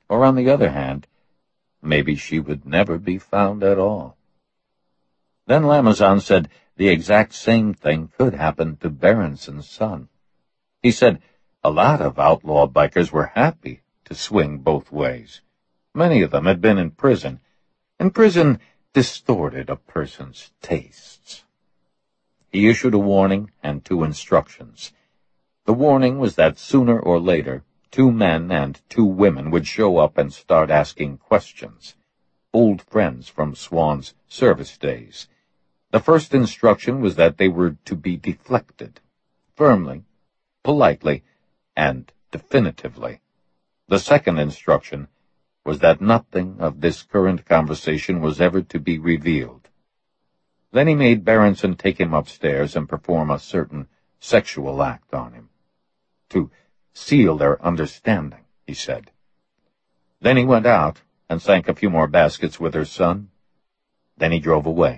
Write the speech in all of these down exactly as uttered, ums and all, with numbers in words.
Or on the other hand, maybe she would never be found at all. Then Lamazan said the exact same thing could happen to Berenson's son. He said a lot of outlaw bikers were happy to swing both ways. Many of them had been in prison, and prison distorted a person's tastes. He issued a warning and two instructions. The warning was that sooner or later, two men and two women would show up and start asking questions, old friends from Swan's service days. The first instruction was that they were to be deflected, firmly, politely, and definitively. The second instruction was that nothing of this current conversation was ever to be revealed. Then he made Berenson take him upstairs and perform a certain sexual act on him. To seal their understanding, he said. Then he went out and sank a few more baskets with her son. Then he drove away.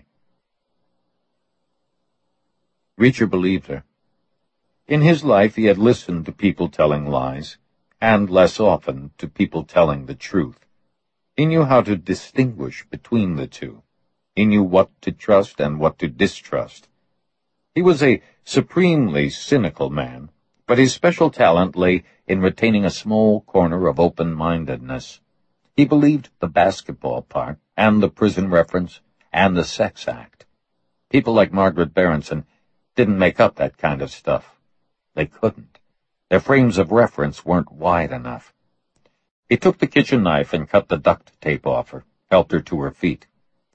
Reacher believed her. In his life he had listened to people telling lies, and less often to people telling the truth. He knew how to distinguish between the two. He knew what to trust and what to distrust. He was a supremely cynical man, but his special talent lay in retaining a small corner of open-mindedness. He believed the basketball part, and the prison reference, and the sex act. People like Margaret Berenson didn't make up that kind of stuff. They couldn't. Their frames of reference weren't wide enough. He took the kitchen knife and cut the duct tape off her, helped her to her feet.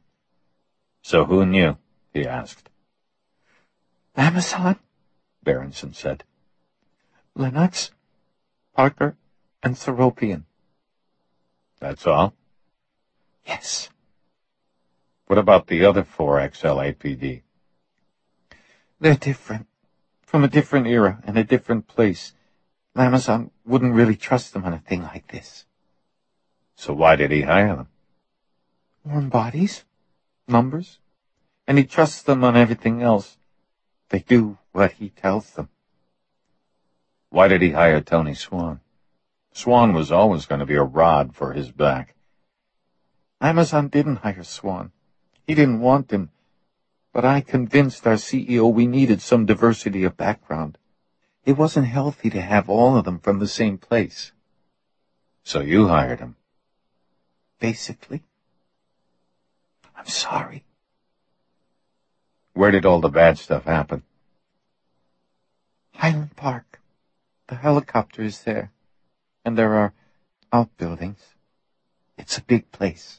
"So who knew?" he asked. "Lamazan," Berenson said. "Lennox, Parker, and Seropian." "That's all?" "Yes." "What about the other four ex L A P D? "They're different. From a different era and a different place. Lamazan wouldn't really trust them on a thing like this." "So why did he hire them?" "Warm bodies, numbers, and he trusts them on everything else. They do what he tells them." "Why did he hire Tony Swan? Swan was always going to be a rod for his back." "Lamazan didn't hire Swan. He didn't want him. But I convinced our C E O we needed some diversity of background. It wasn't healthy to have all of them from the same place." "So you hired him?" "Basically." "I'm sorry." "Where did all the bad stuff happen?" "Highland Park. The helicopter is there. And there are outbuildings. It's a big place."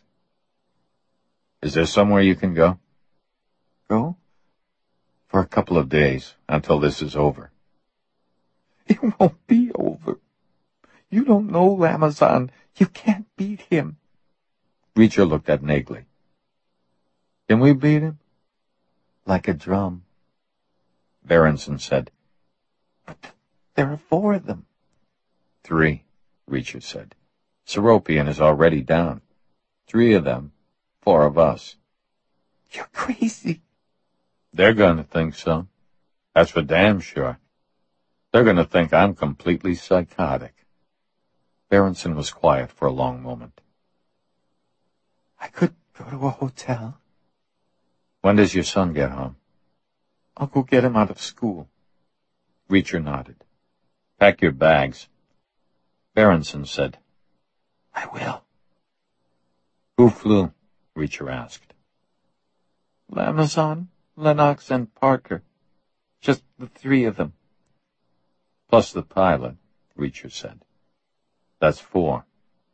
"Is there somewhere you can go?" "Go?" "For a couple of days, until this is over." "It won't be over. You don't know Lamazan. You can't beat him." Reacher looked at Nagley. "Can we beat him?" "Like a drum." Berenson said. "But there are four of them." "Three," Reacher said. "Seropian is already down. Three of them, four of us." "You're crazy." "They're going to think so. That's for damn sure. They're going to think I'm completely psychotic." Berenson was quiet for a long moment. "I could go to a hotel." "When does your son get home?" "I'll go get him out of school." Reacher nodded. "Pack your bags." Berenson said, "I will." "Who flew?" Reacher asked. "Lamazan, Lennox, and Parker. Just the three of them." "Plus the pilot," Reacher said. "That's four."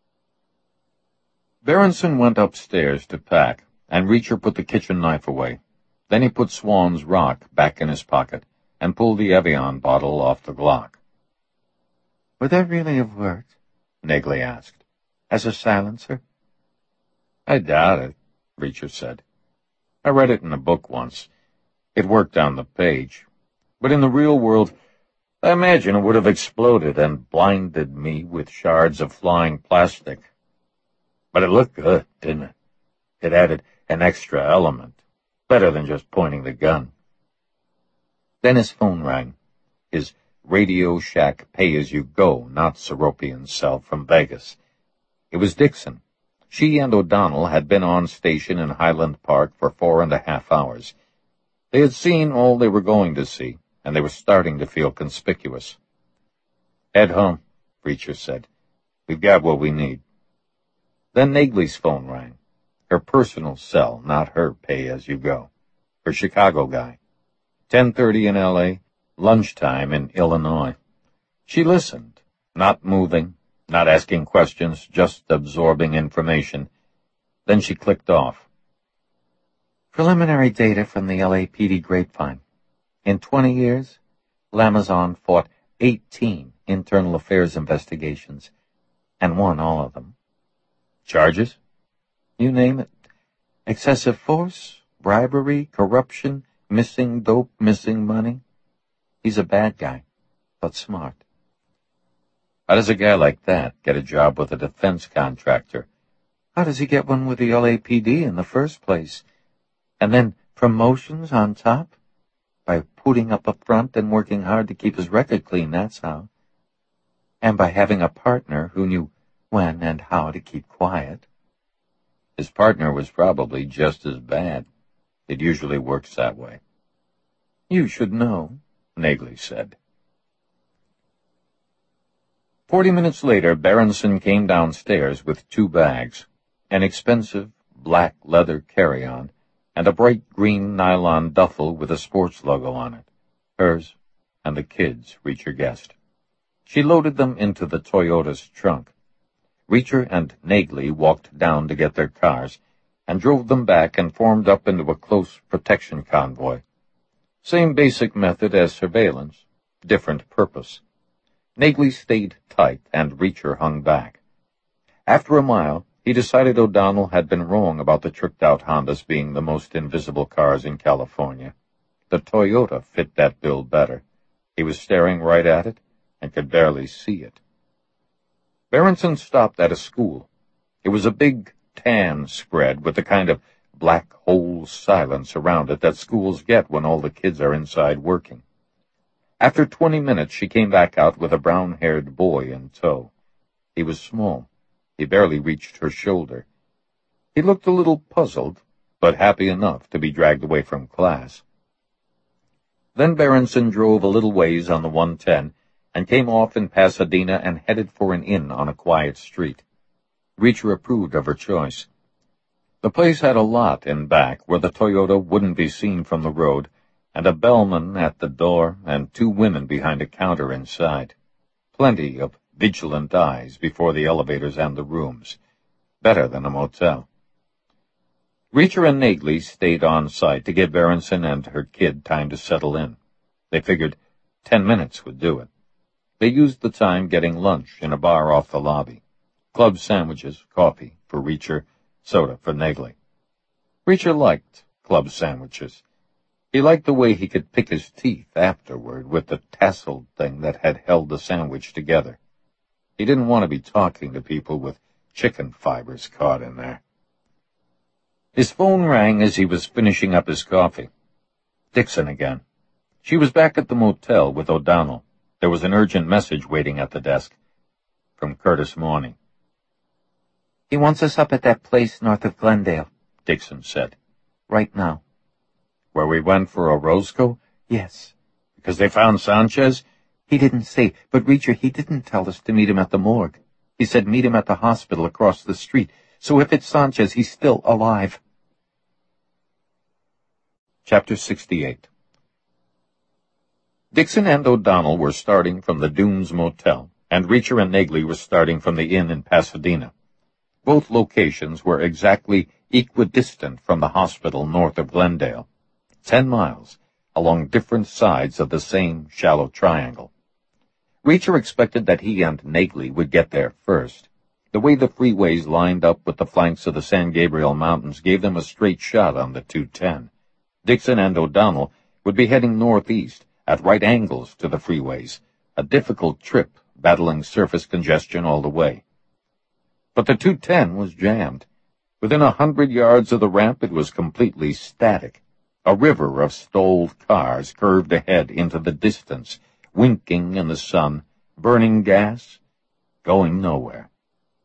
Berenson went upstairs to pack, and Reacher put the kitchen knife away. Then he put Swan's rock back in his pocket and pulled the Evian bottle off the Glock. "Would that really have worked?" Nagley asked. "As a silencer?" "I doubt it," Reacher said. "I read it in a book once. It worked on the page. But in the real world, I imagine it would have exploded and blinded me with shards of flying plastic. But it looked good, didn't it? It added an extra element, better than just pointing the gun." Then his phone rang. His Radio Shack pay-as-you-go, not Seropian's cell from Vegas. It was Dixon. She and O'Donnell had been on station in Highland Park for four and a half hours. They had seen all they were going to see, and they were starting to feel conspicuous. "Head home," Reacher said. "We've got what we need." Then Nagley's phone rang. Her personal cell, not her pay-as-you-go. Her Chicago guy. ten thirty in L A, lunchtime in Illinois. She listened, not moving, not asking questions, just absorbing information. Then she clicked off. Preliminary data from the L A P D grapevine. In twenty years, Lamazon fought eighteen internal affairs investigations and won all of them. Charges? You name it. Excessive force, bribery, corruption, missing dope, missing money. He's a bad guy, but smart. How does a guy like that get a job with a defense contractor? How does he get one with the L A P D in the first place? And then promotions on top? By putting up a front and working hard to keep his record clean, that's how. And by having a partner who knew when and how to keep quiet. His partner was probably just as bad. It usually works that way. You should know, Nagley said. Forty minutes later, Berenson came downstairs with two bags, an expensive black leather carry-on, and a bright green nylon duffel with a sports logo on it. Hers and the kids', Reacher guessed. She loaded them into the Toyota's trunk. Reacher and Nagley walked down to get their cars and drove them back and formed up into a close protection convoy. Same basic method as surveillance, different purpose. Nagley stayed tight and Reacher hung back. After a mile, he decided O'Donnell had been wrong about the tricked-out Hondas being the most invisible cars in California. The Toyota fit that bill better. He was staring right at it and could barely see it. Berenson stopped at a school. It was a big tan spread with the kind of black hole silence around it that schools get when all the kids are inside working. After twenty minutes, she came back out with a brown-haired boy in tow. He was small. He barely reached her shoulder. He looked a little puzzled, but happy enough to be dragged away from class. Then Berenson drove a little ways on the one ten and came off in Pasadena and headed for an inn on a quiet street. Reacher approved of her choice. The place had a lot in back where the Toyota wouldn't be seen from the road, and a bellman at the door and two women behind a counter inside. Plenty of vigilant eyes before the elevators and the rooms. Better than a motel. Reacher and Nagley stayed on site to give Berenson and her kid time to settle in. They figured ten minutes would do it. They used the time getting lunch in a bar off the lobby. Club sandwiches, coffee for Reacher, soda for Nagley. Reacher liked club sandwiches. He liked the way he could pick his teeth afterward with the tasseled thing that had held the sandwich together. He didn't want to be talking to people with chicken fibers caught in there. His phone rang as he was finishing up his coffee. Dixon again. She was back at the motel with O'Donnell. There was an urgent message waiting at the desk. From Curtis Morney. He wants us up at that place north of Glendale, Dixon said. Right now. Where we went for a Roscoe? Yes. Because they found Sanchez? He didn't say, but Reacher, he didn't tell us to meet him at the morgue. He said meet him at the hospital across the street. So if it's Sanchez, he's still alive. Chapter sixty-eight. Dixon and O'Donnell were starting from the Dunes Motel, and Reacher and Nagley were starting from the inn in Pasadena. Both locations were exactly equidistant from the hospital north of Glendale. Ten miles, along different sides of the same shallow triangle. Reacher expected that he and Nagley would get there first. The way the freeways lined up with the flanks of the San Gabriel Mountains gave them a straight shot on the two ten. Dixon and O'Donnell would be heading northeast, at right angles to the freeways, a difficult trip, battling surface congestion all the way. But the two ten was jammed. Within a hundred yards of the ramp, it was completely static. A river of stalled cars curved ahead into the distance, winking in the sun, burning gas, going nowhere.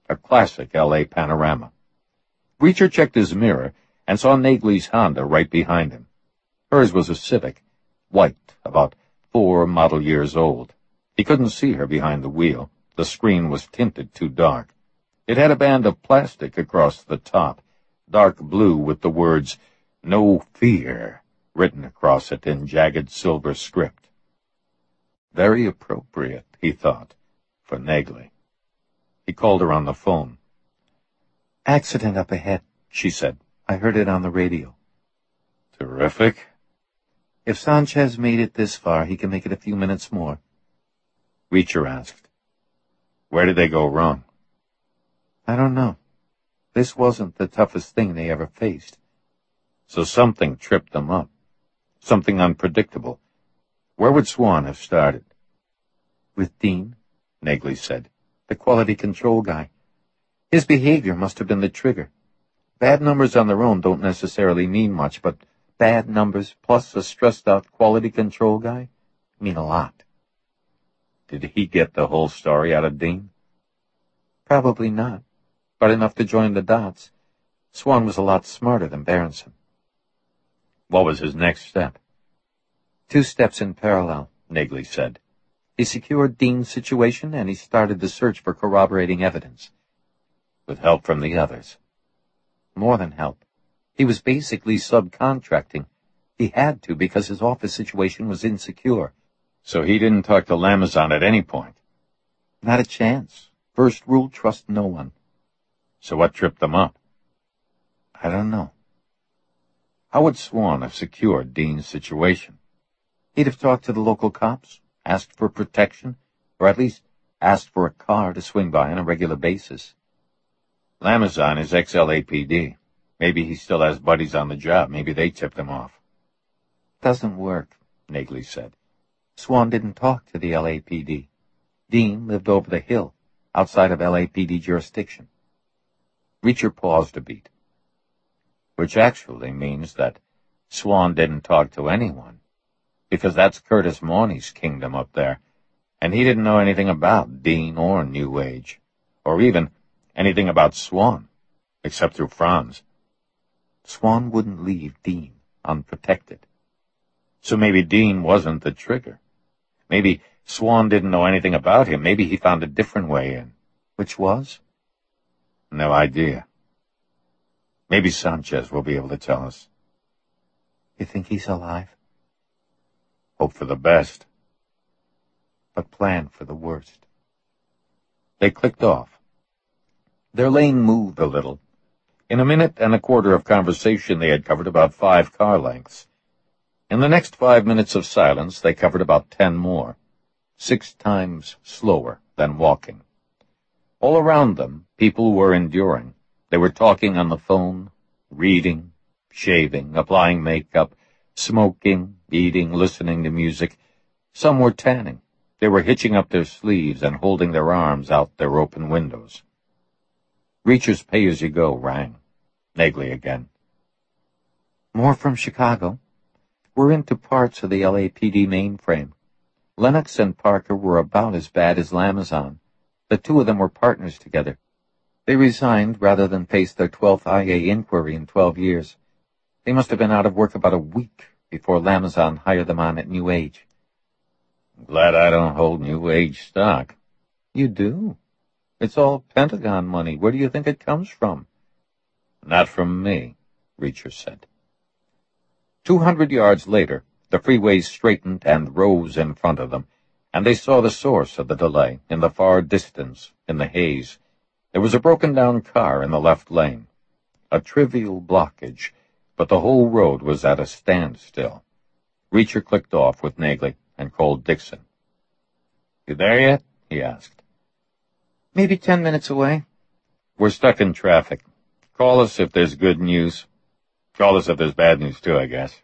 a classic L A panorama. Reacher checked his mirror and saw Nagley's Honda right behind him. Hers was a Civic, white, about four model years old. He couldn't see her behind the wheel. The screen was tinted too dark. It had a band of plastic across the top, dark blue with the words, "No Fear," written across it in jagged silver script. Very appropriate, he thought, for Nagley. He called her on the phone. "Accident up ahead," she said. "I heard it on the radio." "Terrific." "If Sanchez made it this far, he can make it a few minutes more." Reacher asked, "Where did they go wrong?" "I don't know. This wasn't the toughest thing they ever faced." So something tripped them up. Something unpredictable. Where would Swan have started? "With Dean," Nagley said. "the quality control guy. His behavior must have been the trigger. Bad numbers on their own don't necessarily mean much, but bad numbers plus a stressed-out quality control guy mean a lot." Did he get the whole story out of Dean? Probably not, but enough to join the dots. Swan was a lot smarter than Berenson. What was his next step? Two steps in parallel, Nagley said. He secured Dean's situation, and he started the search for corroborating evidence. With help from the others. More than help. He was basically subcontracting. He had to because his office situation was insecure. So he didn't talk to Lamazon at any point? Not a chance. First rule, trust no one. So what tripped them up? I don't know. How would Swan have secured Dean's situation? He'd have talked to the local cops, asked for protection, or at least asked for a car to swing by on a regular basis. Lamazon is ex-L A P D. Maybe he still has buddies on the job. Maybe they tipped him off. Doesn't work, Nagley said. Swan didn't talk to the L A P D. Dean lived over the hill, outside of L A P D jurisdiction. Reacher paused a beat. Which actually means that Swan didn't talk to anyone, because that's Curtis Mauney's kingdom up there, and he didn't know anything about Dean or New Age, or even anything about Swan, except through Franz. Swan wouldn't leave Dean unprotected. So maybe Dean wasn't the trigger. Maybe Swan didn't know anything about him. Maybe he found a different way in. Which was? No idea. Maybe Sanchez will be able to tell us. You think he's alive? Hope for the best. But plan for the worst. They clicked off. Their lane moved a little. In a minute and a quarter of conversation, they had covered about five car lengths. In the next five minutes of silence, they covered about ten more, six times slower than walking. All around them, people were enduring. They were talking on the phone, reading, shaving, applying makeup, smoking, eating, listening to music. Some were tanning. They were hitching up their sleeves and holding their arms out their open windows. Reacher's pay-as-you-go rang. Nagley again. More from Chicago. We're into parts of the L A P D mainframe. Lennox and Parker were about as bad as Lamazon. The two of them were partners together. They resigned rather than face their twelfth I A inquiry in twelve years. They must have been out of work about a week before Lamazon hired them on at New Age. I'm glad I don't hold New Age stock. You do? It's all Pentagon money. Where do you think it comes from? Not from me, Reacher said. Two hundred yards later, the freeway straightened and rose in front of them, and they saw the source of the delay in the far distance, in the haze. There was a broken-down car in the left lane. A trivial blockage, but the whole road was at a standstill. Reacher clicked off with Nagley and called Dixon. You there yet? He asked. Maybe ten minutes away. We're stuck in traffic. Call us if there's good news. Call us if there's bad news, too, I guess.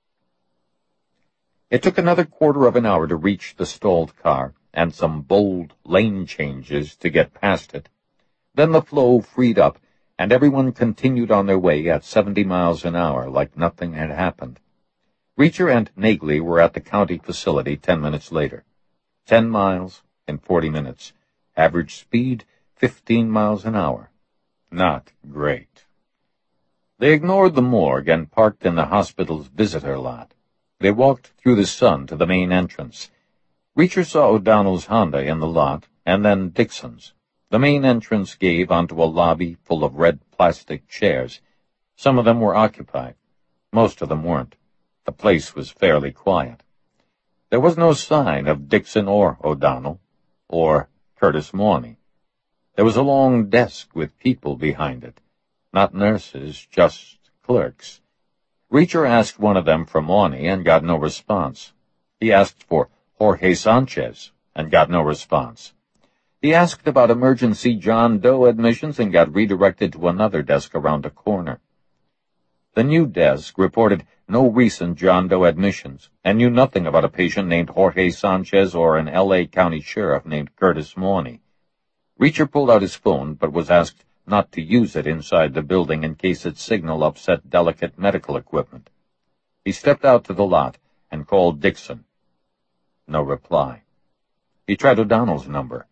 It took another quarter of an hour to reach the stalled car, and some bold lane changes to get past it. Then the flow freed up, and everyone continued on their way at seventy miles an hour like nothing had happened. Reacher and Nagley were at the county facility ten minutes later. Ten miles in forty minutes. Average speed, fifteen miles an hour. Not great. They ignored the morgue and parked in the hospital's visitor lot. They walked through the sun to the main entrance. Reacher saw O'Donnell's Honda in the lot, and then Dixon's. The main entrance gave onto a lobby full of red plastic chairs. Some of them were occupied. Most of them weren't. The place was fairly quiet. There was no sign of Dixon or O'Donnell, or Curtis Morney. There was a long desk with people behind it. Not nurses, just clerks. Reacher asked one of them for Morney and got no response. He asked for Jorge Sanchez and got no response. He asked about emergency John Doe admissions and got redirected to another desk around a corner. The new desk reported no recent John Doe admissions and knew nothing about a patient named Jorge Sanchez or an L A County sheriff named Curtis Morney. Reacher pulled out his phone but was asked not to use it inside the building in case its signal upset delicate medical equipment. He stepped out to the lot and called Dixon. No reply. He tried O'Donnell's number.